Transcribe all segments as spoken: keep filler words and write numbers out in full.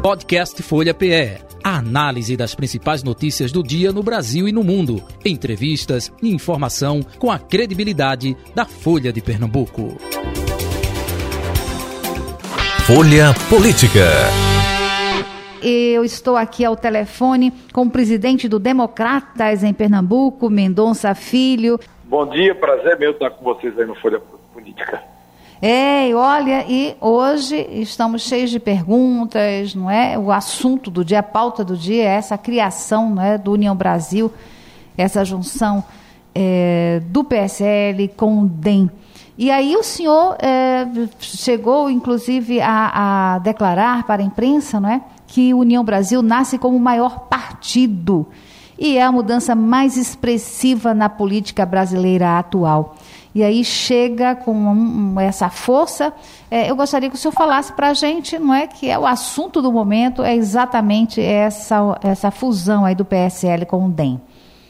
Podcast Folha P E. A análise das principais notícias do dia no Brasil e no mundo. Entrevistas e informação com a credibilidade da Folha de Pernambuco. Folha Política. Eu estou aqui ao telefone com o presidente do Democratas em Pernambuco, Mendonça Filho. Bom dia, prazer meu estar com vocês aí no Folha Política. É, olha, e hoje estamos cheios de perguntas, não é? O assunto do dia, a pauta do dia é essa criação, não é, do União Brasil, essa junção é, do P S L com o D E M. E aí o senhor é, chegou, inclusive, a, a declarar para a imprensa, não é, que União Brasil nasce como o maior partido e é a mudança mais expressiva na política brasileira atual. E aí chega com um, essa força. É, eu gostaria que o senhor falasse para a gente, não é, que é o assunto do momento, é exatamente essa, essa fusão aí do P S L com o D E M.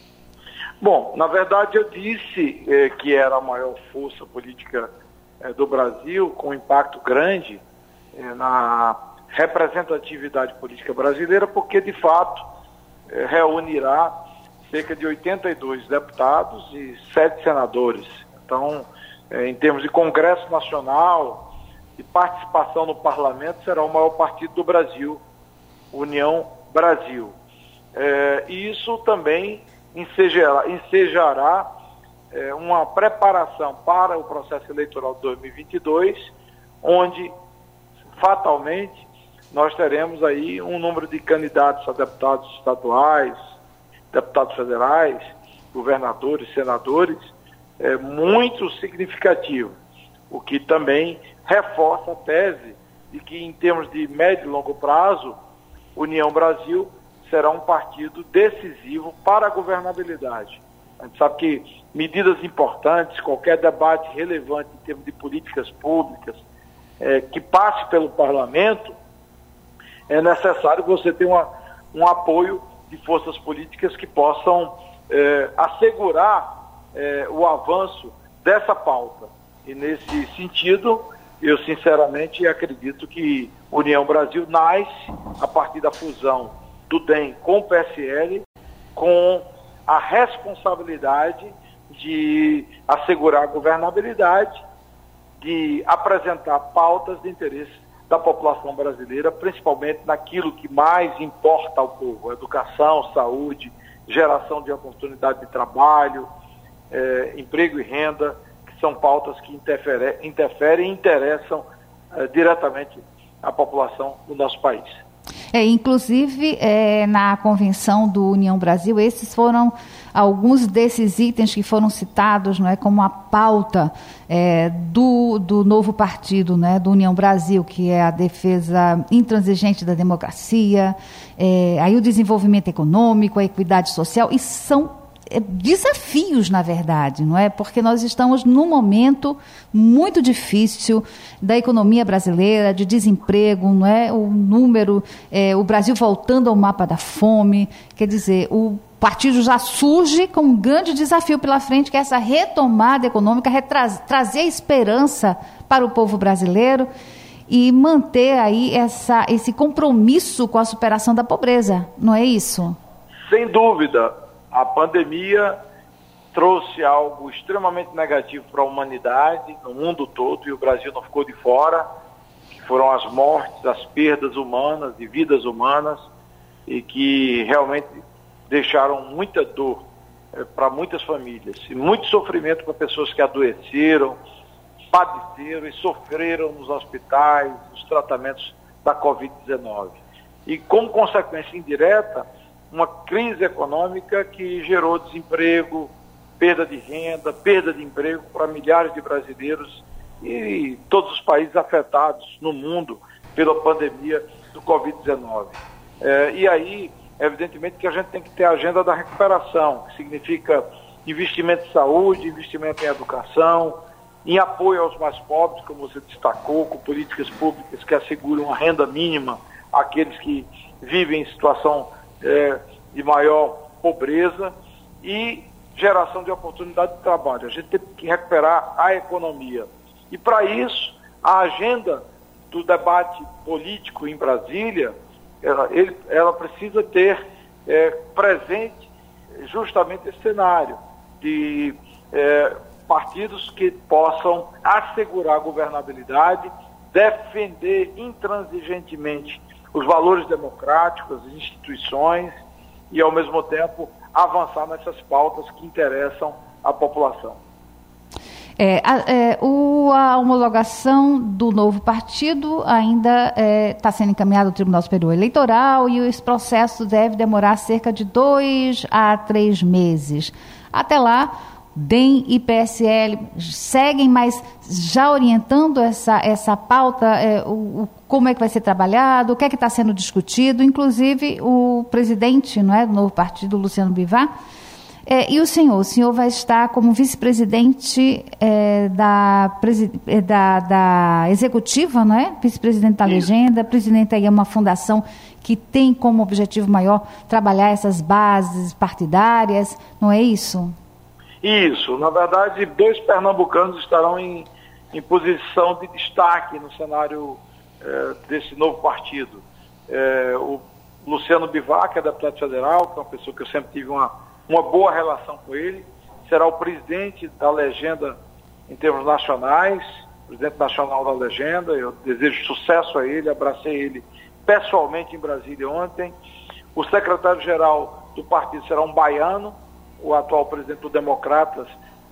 Bom, na verdade eu disse eh, que era a maior força política eh, do Brasil, com impacto grande eh, na representatividade política brasileira, porque de fato eh, reunirá cerca de oitenta e dois deputados e sete senadores. Então, eh, em termos de Congresso Nacional e participação no Parlamento, será o maior partido do Brasil, União Brasil. Eh, e isso também ensejará, ensejará eh, uma preparação para o processo eleitoral de dois mil e vinte e dois, onde, fatalmente, nós teremos aí um número de candidatos a deputados estaduais, deputados federais, governadores, senadores, é muito significativo, o que também reforça a tese de que, em termos de médio e longo prazo, União Brasil será um partido decisivo para a governabilidade. A gente sabe que medidas importantes, qualquer debate relevante em termos de políticas públicas, é, que passe pelo parlamento, é necessário você ter uma, um apoio de forças políticas que possam é, assegurar É, o avanço dessa pauta. E nesse sentido, eu sinceramente acredito que União Brasil nasce a partir da fusão do D E M com o P S L, com a responsabilidade de assegurar a governabilidade, de apresentar pautas de interesse da população brasileira, principalmente naquilo que mais importa ao povo: educação, saúde, geração de oportunidade de trabalho, É, emprego e renda, que são pautas que interferem, interferem e interessam é, diretamente a população do nosso país. É, inclusive, é, na convenção do União Brasil, esses foram alguns desses itens que foram citados, não é, como a pauta é, do, do novo partido, né, do União Brasil, que é a defesa intransigente da democracia, é, aí o desenvolvimento econômico, a equidade social, e são desafios, na verdade, não é? Porque nós estamos num momento muito difícil da economia brasileira, de desemprego, não é? O número, é, o Brasil voltando ao mapa da fome, quer dizer, o partido já surge com um grande desafio pela frente, que é essa retomada econômica, retraz, trazer esperança para o povo brasileiro e manter aí essa, esse compromisso com a superação da pobreza, não é isso? Sem dúvida. A pandemia trouxe algo extremamente negativo para a humanidade, no mundo todo, e o Brasil não ficou de fora, que foram as mortes, as perdas humanas, de vidas humanas, e que realmente deixaram muita dor é, para muitas famílias, e muito sofrimento para pessoas que adoeceram, padeceram e sofreram nos hospitais, nos tratamentos da covid dezenove. E como consequência indireta, uma crise econômica que gerou desemprego, perda de renda, perda de emprego para milhares de brasileiros e todos os países afetados no mundo pela pandemia do covid dezenove. É, e aí, evidentemente, que a gente tem que ter a agenda da recuperação, que significa investimento em saúde, investimento em educação, em apoio aos mais pobres, como você destacou, com políticas públicas que asseguram a renda mínima àqueles que vivem em situação é, de maior pobreza, e geração de oportunidade de trabalho. A gente tem que recuperar a economia. E para isso, a agenda do debate político em Brasília ela, ele, ela precisa ter é, presente justamente esse cenário de é, partidos que possam assegurar a governabilidade, defender intransigentemente os valores democráticos, as instituições e, ao mesmo tempo, avançar nessas pautas que interessam à população. É, a, é, o, a homologação do novo partido ainda está é, sendo encaminhada ao Tribunal Superior Eleitoral e esse processo deve demorar cerca de dois a três meses. Até lá, D E M e P S L seguem, mas já orientando essa, essa pauta, é, o, o, como é que vai ser trabalhado, o que é que está sendo discutido, inclusive o presidente, não é, do novo partido, Luciano Bivar. É, e o senhor? O senhor vai estar como vice-presidente é, da, é, da, da executiva, não é? Vice-presidente da Legenda, presidente aí é uma fundação que tem como objetivo maior trabalhar essas bases partidárias, não é isso? Isso. Na verdade, dois pernambucanos estarão em, em posição de destaque no cenário é, desse novo partido. É, o Luciano Bivar, que é deputado federal, que é uma pessoa que eu sempre tive uma uma boa relação com ele, será o presidente da Legenda em termos nacionais, presidente nacional da Legenda. Eu desejo sucesso a ele, abracei ele pessoalmente em Brasília ontem. O secretário-geral do partido será um baiano, o atual presidente do Democratas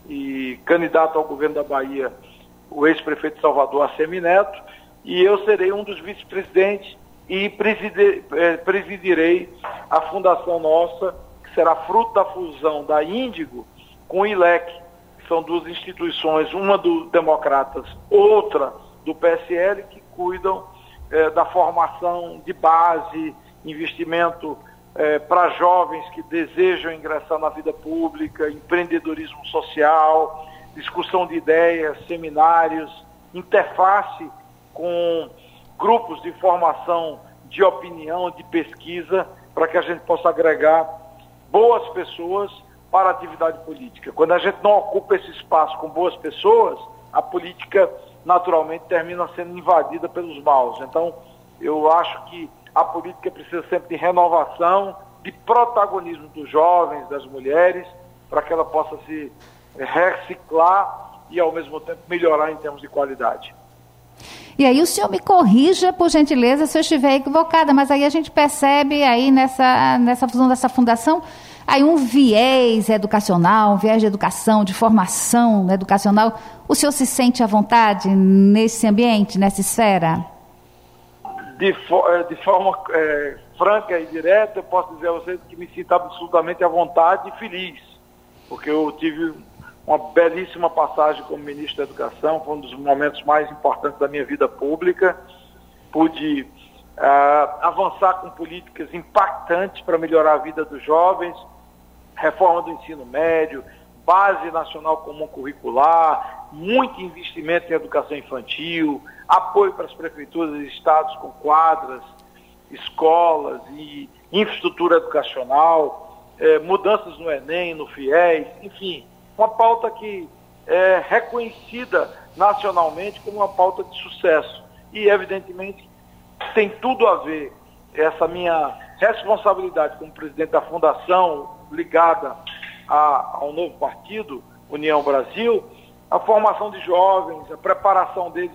e candidato ao governo da Bahia, o ex-prefeito de Salvador, Assemi Neto, e eu serei um dos vice-presidentes e preside, eh, presidirei a fundação nossa, será fruto da fusão da Índigo com o I L E C, que são duas instituições, uma do Democratas, outra do P S L, que cuidam eh, da formação de base, investimento eh, para jovens que desejam ingressar na vida pública, empreendedorismo social, discussão de ideias, seminários, interface com grupos de formação de opinião, de pesquisa, para que a gente possa agregar boas pessoas para a atividade política. Quando a gente não ocupa esse espaço com boas pessoas, a política naturalmente termina sendo invadida pelos maus. Então, eu acho que a política precisa sempre de renovação, de protagonismo dos jovens, das mulheres, para que ela possa se reciclar e, ao mesmo tempo, melhorar em termos de qualidade. E aí o senhor me corrija, por gentileza, se eu estiver equivocada, mas aí a gente percebe aí nessa, nessa fusão dessa fundação, aí um viés educacional, um viés de educação, de formação educacional. O senhor se sente à vontade nesse ambiente, nessa esfera? De, for, de forma é, franca e direta, eu posso dizer a vocês que me sinto absolutamente à vontade e feliz, porque eu tive uma belíssima passagem como ministro da Educação, foi um dos momentos mais importantes da minha vida pública. Pude uh, avançar com políticas impactantes para melhorar a vida dos jovens, reforma do ensino médio, base nacional comum curricular, muito investimento em educação infantil, apoio para as prefeituras e estados com quadras, escolas e infraestrutura educacional, eh, mudanças no Enem, no FIES, enfim, uma pauta que é reconhecida nacionalmente como uma pauta de sucesso. E, evidentemente, tem tudo a ver essa minha responsabilidade como presidente da fundação ligada a, ao novo partido, União Brasil, a formação de jovens, a preparação deles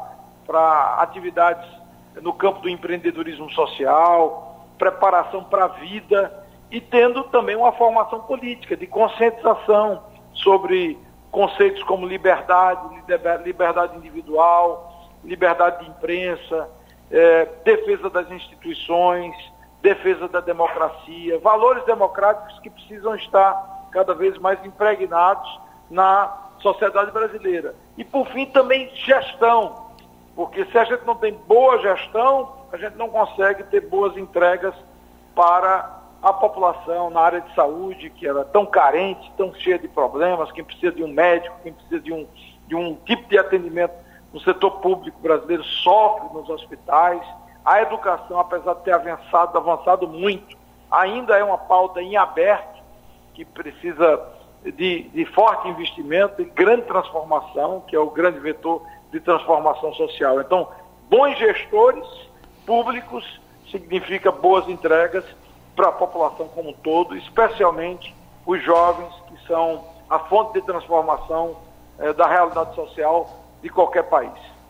para atividades no campo do empreendedorismo social, preparação para a vida e tendo também uma formação política, de conscientização sobre conceitos como liberdade, liberdade individual, liberdade de imprensa, eh, defesa das instituições, defesa da democracia, valores democráticos que precisam estar cada vez mais impregnados na sociedade brasileira. E, por fim, também gestão, porque se a gente não tem boa gestão, a gente não consegue ter boas entregas para a população na área de saúde, que era tão carente, tão cheia de problemas, quem precisa de um médico, quem precisa de um, de um tipo de atendimento no setor público brasileiro sofre nos hospitais. A educação, apesar de ter avançado, avançado muito, ainda é uma pauta em aberto, que precisa de, de forte investimento e grande transformação, que é o grande vetor de transformação social. Então, bons gestores públicos significa boas entregas para a população como um todo, especialmente os jovens, que são a fonte de transformação eh, da realidade social de qualquer país.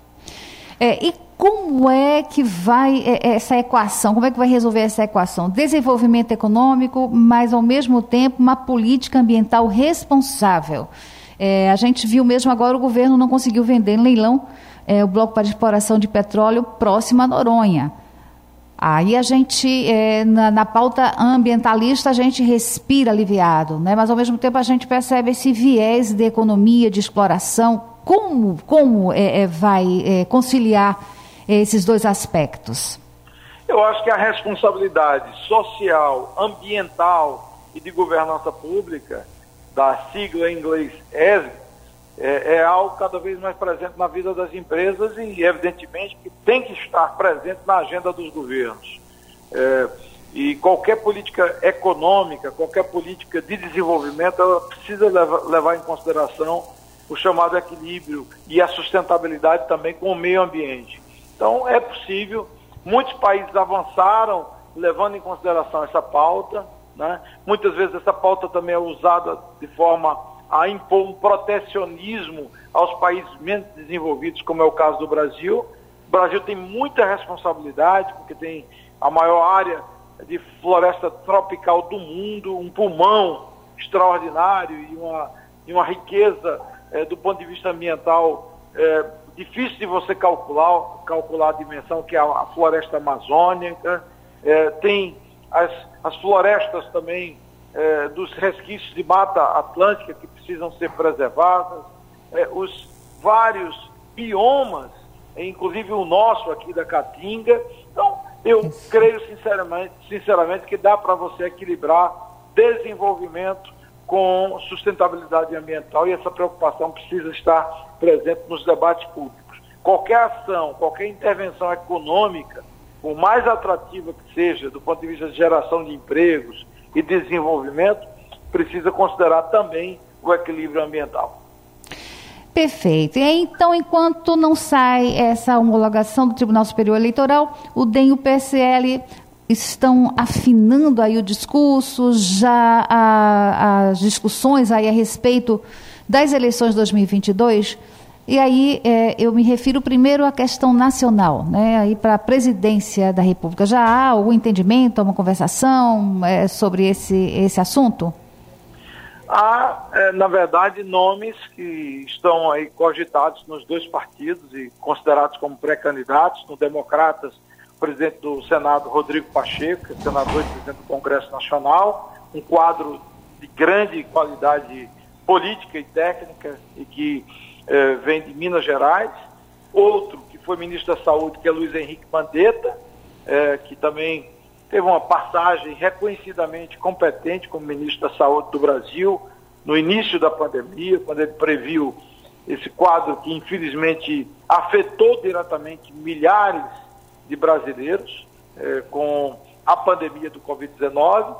É, e como é que vai é, essa equação, como é que vai resolver essa equação? Desenvolvimento econômico, mas ao mesmo tempo uma política ambiental responsável. É, a gente viu mesmo agora o governo não conseguiu vender em leilão é, o bloco para exploração de petróleo próximo a Noronha. Aí a gente, é, na, na pauta ambientalista, a gente respira aliviado, né? Mas ao mesmo tempo a gente percebe esse viés de economia, de exploração. Como, como é, é, vai é, conciliar esses dois aspectos? Eu acho que a responsabilidade social, ambiental e de governança pública, da sigla em inglês E S G, é, é algo cada vez mais presente na vida das empresas e, evidentemente, que tem que estar presente na agenda dos governos. É, e qualquer política econômica, qualquer política de desenvolvimento, ela precisa levar, levar em consideração o chamado equilíbrio e a sustentabilidade também com o meio ambiente. Então, é possível, muitos países avançaram levando em consideração essa pauta, né? Muitas vezes essa pauta também é usada de forma a impor um protecionismo aos países menos desenvolvidos, como é o caso do Brasil. O Brasil tem muita responsabilidade, porque tem a maior área de floresta tropical do mundo, um pulmão extraordinário e uma, e uma riqueza É, do ponto de vista ambiental, é, difícil de você calcular, calcular a dimensão que é a, a floresta amazônica. É, tem as, as florestas também é, dos resquícios de mata atlântica que precisam ser preservadas, é, os vários biomas, inclusive o nosso aqui da Caatinga. Então, eu creio sinceramente, sinceramente que dá para você equilibrar desenvolvimento com sustentabilidade ambiental, e essa preocupação precisa estar presente nos debates públicos. Qualquer ação, qualquer intervenção econômica, por mais atrativa que seja do ponto de vista de geração de empregos e desenvolvimento, precisa considerar também o equilíbrio ambiental. Perfeito. E aí, então, enquanto não sai essa homologação do Tribunal Superior Eleitoral, o D E M e o P S L estão afinando aí o discurso, já a, as discussões aí a respeito das eleições de dois mil e vinte e dois, e aí é, eu me refiro primeiro à questão nacional, né, aí para a presidência da República. Já há algum entendimento, uma conversação é, sobre esse, esse assunto? Há, é, na verdade, nomes que estão aí cogitados nos dois partidos e considerados como pré-candidatos. No Democratas, o presidente do Senado, Rodrigo Pacheco, que é senador e presidente do Congresso Nacional, um quadro de grande qualidade política e técnica e que eh, vem de Minas Gerais. Outro, que foi ministro da Saúde, que é Luiz Henrique Mandetta, eh, que também teve uma passagem reconhecidamente competente como ministro da Saúde do Brasil no início da pandemia, quando ele previu esse quadro que infelizmente afetou diretamente milhares de brasileiros eh, com a pandemia do covid dezenove,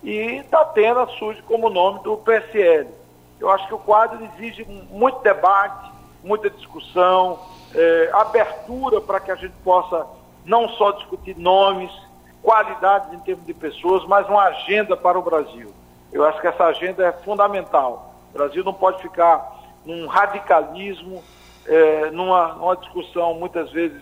e Datena surge como nome do P S L. Eu acho que o quadro exige muito debate, muita discussão, eh, abertura para que a gente possa não só discutir nomes, qualidades em termos de pessoas, mas uma agenda para o Brasil. Eu acho que essa agenda é fundamental. O Brasil não pode ficar num radicalismo, eh, numa, numa discussão muitas vezes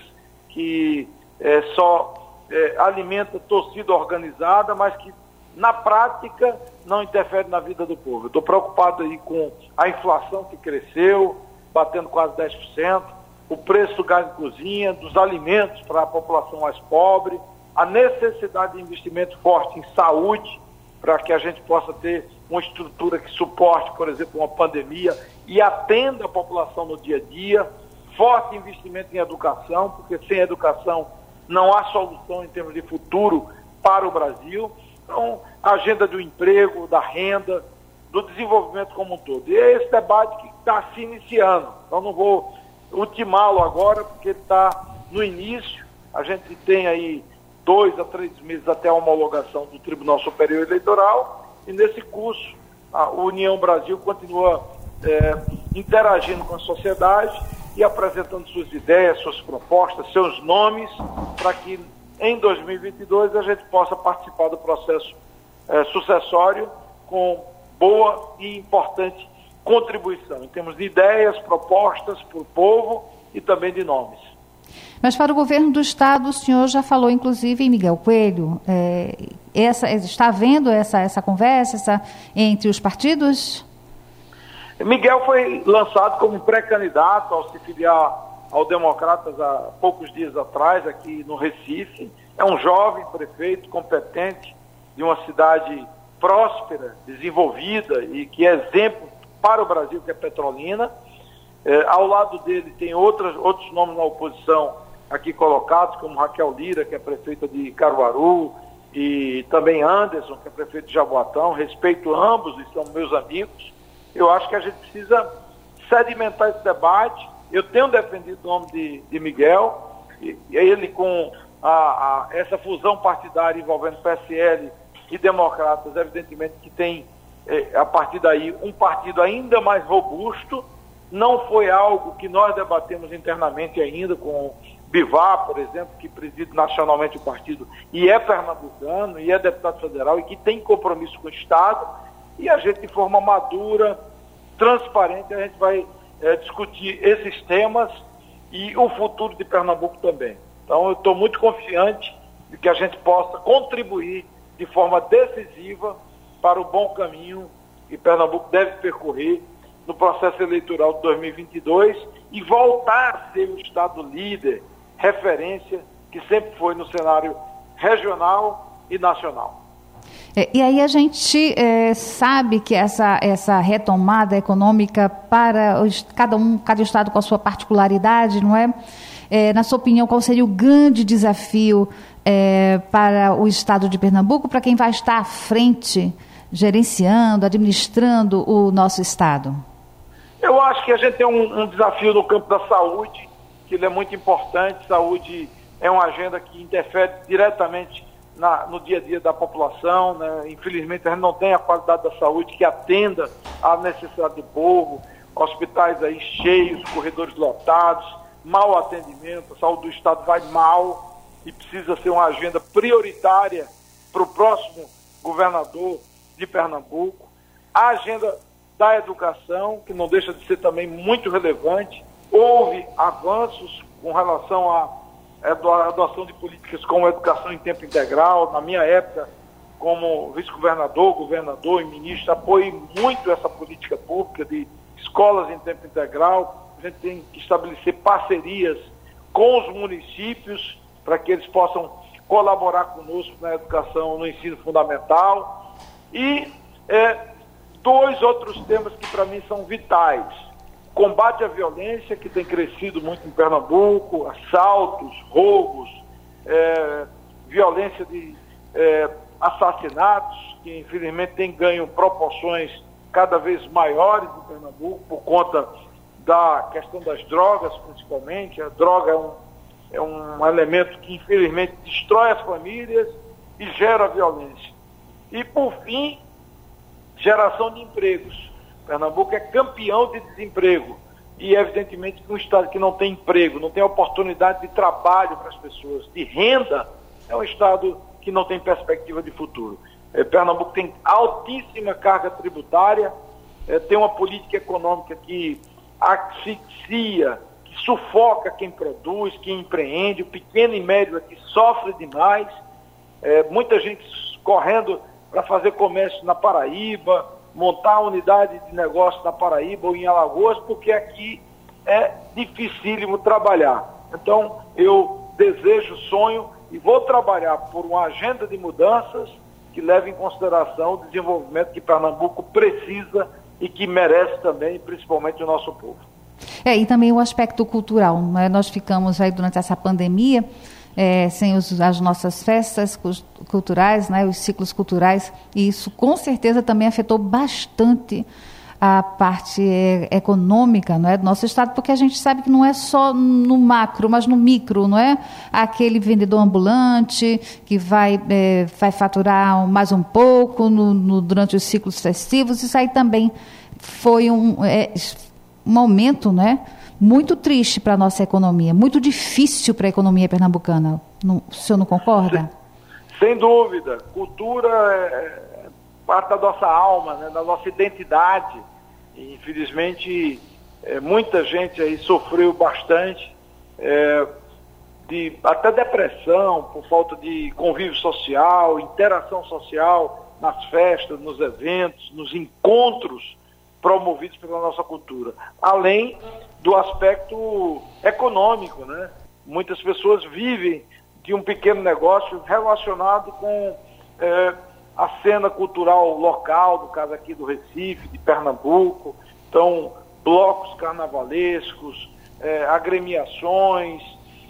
que É, só é, alimenta torcida organizada, mas que na prática não interfere na vida do povo. Eu estou preocupado aí com a inflação que cresceu, batendo quase dez por cento, o preço do gás de cozinha, dos alimentos para a população mais pobre, a necessidade de investimento forte em saúde, para que a gente possa ter uma estrutura que suporte, por exemplo, uma pandemia e atenda a população no dia a dia, forte investimento em educação, porque sem educação não há solução em termos de futuro para o Brasil. Então, a agenda do emprego, da renda, do desenvolvimento como um todo. E é esse debate que está se iniciando. Então, não vou ultimá-lo agora, porque ele está no início. A gente tem aí dois a três meses até a homologação do Tribunal Superior Eleitoral, e nesse curso a União Brasil continua é, interagindo com a sociedade e apresentando suas ideias, suas propostas, seus nomes, para que em dois mil e vinte e dois a gente possa participar do processo é, sucessório com boa e importante contribuição, em termos de ideias, propostas para o povo e também de nomes. Mas para o governo do Estado, o senhor já falou, inclusive, em Miguel Coelho. É, essa, está havendo essa, essa conversa essa, entre os partidos? Miguel foi lançado como pré-candidato ao se filiar ao Democratas há poucos dias atrás, aqui no Recife. É um jovem prefeito competente de uma cidade próspera, desenvolvida e que é exemplo para o Brasil, que é Petrolina. É, ao lado dele tem outras, outros nomes na oposição aqui colocados, como Raquel Lira, que é prefeita de Caruaru, e também Anderson, que é prefeito de Jaboatão. Respeito ambos e são meus amigos. Eu acho que a gente precisa sedimentar esse debate. Eu tenho defendido o nome de, de Miguel, e, e ele com a, a, essa fusão partidária envolvendo P S L e Democratas, evidentemente que tem, eh, a partir daí, um partido ainda mais robusto. Não foi algo que nós debatemos internamente ainda com Bivar, por exemplo, que preside nacionalmente o partido e é pernambucano e é deputado federal e que tem compromisso com o Estado, e a gente, de forma madura, transparente, a gente vai é, discutir esses temas e o futuro de Pernambuco também. Então, eu estou muito confiante de que a gente possa contribuir de forma decisiva para o bom caminho que Pernambuco deve percorrer no processo eleitoral de dois mil e vinte e dois e voltar a ser o Estado líder, referência, que sempre foi no cenário regional e nacional. É, e aí a gente é, sabe que essa, essa retomada econômica para os, cada um, cada estado com a sua particularidade, não é? É, na sua opinião, qual seria o grande desafio é, para o estado de Pernambuco, para quem vai estar à frente, gerenciando, administrando o nosso estado? Eu acho que a gente tem um, um desafio no campo da saúde, que ele é muito importante. Saúde é uma agenda que interfere diretamente na, no dia a dia da população, né? Infelizmente a gente não tem a qualidade da saúde que atenda à necessidade do povo, hospitais aí cheios, corredores lotados, mau atendimento, a saúde do estado vai mal e precisa ser uma agenda prioritária para o próximo governador de Pernambuco. A agenda da educação, que não deixa de ser também muito relevante. Houve avanços com relação à adoção de políticas como a educação em tempo integral. Na minha época, como vice-governador, governador e ministro, apoiei muito essa política pública de escolas em tempo integral. A gente tem que estabelecer parcerias com os municípios para que eles possam colaborar conosco na educação, no ensino fundamental. E é, dois outros temas que para mim são vitais. Combate à violência, que tem crescido muito em Pernambuco, assaltos, roubos, é, violência de é, assassinatos, que infelizmente tem ganho proporções cada vez maiores em Pernambuco por conta da questão das drogas, principalmente. A droga é um, é um elemento que infelizmente destrói as famílias e gera violência. E por fim, geração de empregos. Pernambuco é campeão de desemprego e evidentemente que um estado que não tem emprego, não tem oportunidade de trabalho para as pessoas, de renda, é um estado que não tem perspectiva de futuro. É, Pernambuco tem altíssima carga tributária, é, tem uma política econômica que asfixia, que sufoca quem produz, quem empreende, o pequeno e médio aqui sofre demais, é, muita gente correndo para fazer comércio na Paraíba, montar unidade de negócio na Paraíba ou em Alagoas, porque aqui é dificílimo trabalhar. Então, eu desejo, sonho e vou trabalhar por uma agenda de mudanças que leve em consideração o desenvolvimento que Pernambuco precisa e que merece também, principalmente o nosso povo. É, e também o aspecto cultural, né? Nós ficamos aí durante essa pandemia É, sem os, as nossas festas culturais, né, os ciclos culturais, e isso com certeza também afetou bastante a parte é, econômica, não é, do nosso estado, porque a gente sabe que não é só no macro, mas no micro, não é? Aquele vendedor ambulante que vai, é, vai faturar mais um pouco no, no, durante os ciclos festivos. Isso aí também foi um, é, um aumento, né, muito triste para a nossa economia, muito difícil para a economia pernambucana. Não, o senhor não concorda? Sem, sem dúvida. Cultura é parte da nossa alma, né, da nossa identidade. E, infelizmente, é, muita gente aí sofreu bastante, é, de até depressão, por falta de convívio social, interação social nas festas, nos eventos, nos encontros promovidos pela nossa cultura. Além do aspecto econômico, né? Muitas pessoas vivem de um pequeno negócio relacionado com é, a cena cultural local, no caso aqui do Recife, de Pernambuco. Então, blocos carnavalescos, é, agremiações,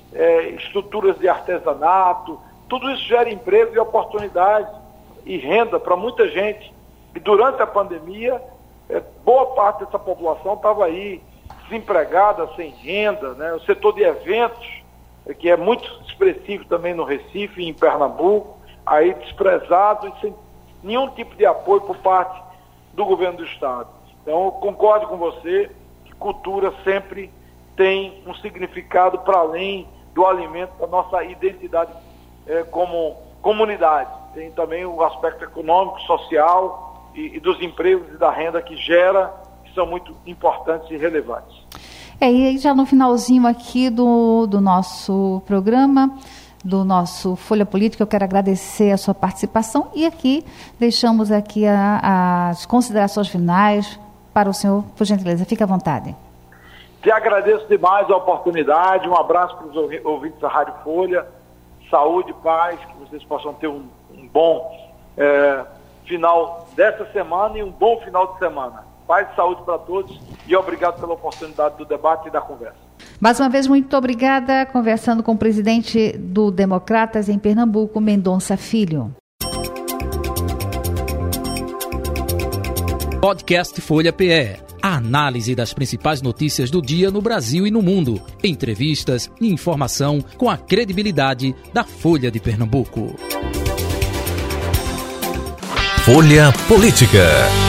é, estruturas de artesanato, tudo isso gera emprego e oportunidade e renda para muita gente. E durante a pandemia, é, boa parte dessa população estava aí desempregada, sem renda, né? O setor de eventos, é, que é muito expressivo também no Recife e em Pernambuco, aí desprezado e sem nenhum tipo de apoio por parte do governo do Estado. Então, eu concordo com você que cultura sempre tem um significado para além do alimento da nossa identidade é, como comunidade. Tem também o aspecto econômico, social e, e dos empregos e da renda que gera, que são muito importantes e relevantes. É, e já no finalzinho aqui do, do nosso programa, do nosso Folha Política, eu quero agradecer a sua participação e aqui deixamos aqui a, as considerações finais para o senhor, por gentileza. Fique à vontade. Te agradeço demais a oportunidade, um abraço para os ouvintes da Rádio Folha, saúde, paz, que vocês possam ter um, um bom é, final dessa semana e um bom final de semana. Paz e saúde para todos e obrigado pela oportunidade do debate e da conversa. Mais uma vez, muito obrigada, conversando com o presidente do Democratas em Pernambuco, Mendonça Filho. Podcast Folha P E. A análise das principais notícias do dia no Brasil e no mundo. Entrevistas e informação com a credibilidade da Folha de Pernambuco. Folha Política.